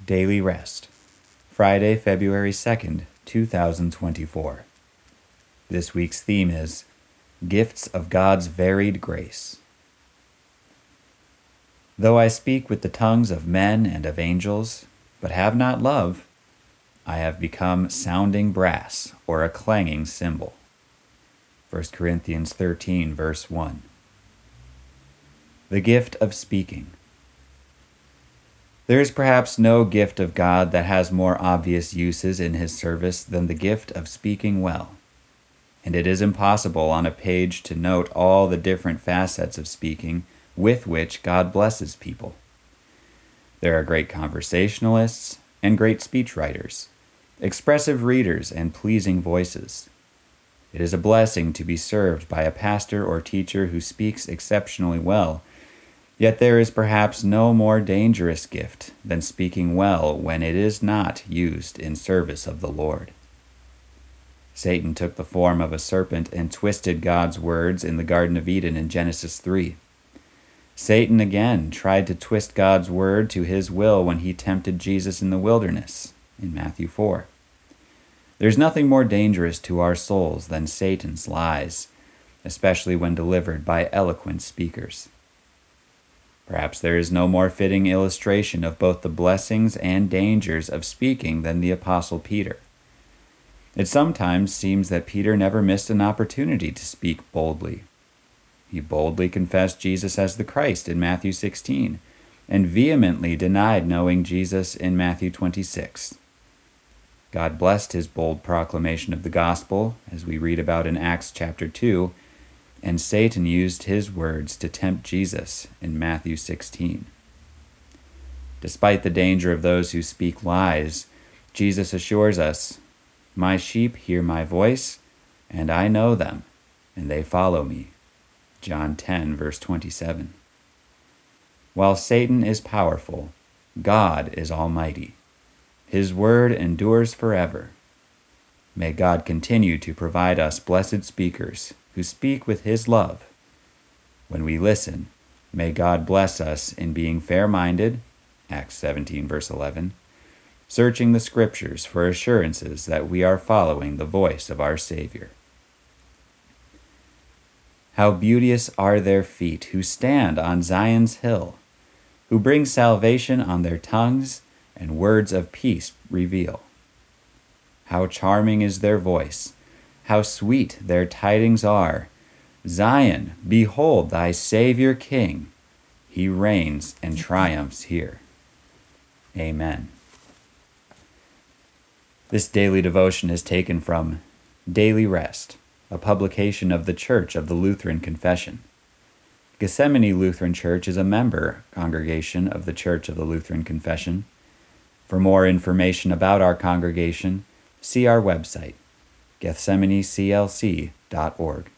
Daily Rest, Friday, February 2nd, 2024. This week's theme is Gifts of God's Varied Grace. Though I speak with the tongues of men and of angels, but have not love, I have become sounding brass or a clanging cymbal. 1 Corinthians 13, verse 1. The gift of speaking. There is perhaps no gift of God that has more obvious uses in His service than the gift of speaking well. And it is impossible on a page to note all the different facets of speaking with which God blesses people. There are great conversationalists and great speechwriters, expressive readers and pleasing voices. It is a blessing to be served by a pastor or teacher who speaks exceptionally well. Yet there is perhaps no more dangerous gift than speaking well when it is not used in service of the Lord. Satan took the form of a serpent and twisted God's words in the Garden of Eden in Genesis 3. Satan again tried to twist God's word to his will when he tempted Jesus in the wilderness in Matthew 4. There's nothing more dangerous to our souls than Satan's lies, especially when delivered by eloquent speakers. Perhaps there is no more fitting illustration of both the blessings and dangers of speaking than the Apostle Peter. It sometimes seems that Peter never missed an opportunity to speak boldly. He boldly confessed Jesus as the Christ in Matthew 16, and vehemently denied knowing Jesus in Matthew 26. God blessed his bold proclamation of the gospel, as we read about in Acts chapter 2, and Satan used his words to tempt Jesus in Matthew 16. Despite the danger of those who speak lies, Jesus assures us, "My sheep hear my voice, and I know them, and they follow me." John 10, verse 27. While Satan is powerful, God is almighty. His word endures forever. May God continue to provide us blessed speakers who speak with His love. When we listen, may God bless us in being fair-minded, Acts 17, verse 11, searching the Scriptures for assurances that we are following the voice of our Savior. How beauteous are their feet who stand on Zion's hill, who bring salvation on their tongues and words of peace reveal. How charming is their voice, how sweet their tidings are. Zion, behold thy Savior King. He reigns and triumphs here. Amen. This daily devotion is taken from Daily Rest, a publication of the Church of the Lutheran Confession. Gethsemane Lutheran Church is a member congregation of the Church of the Lutheran Confession. For more information about our congregation, see our website, gethsemaneclc.org.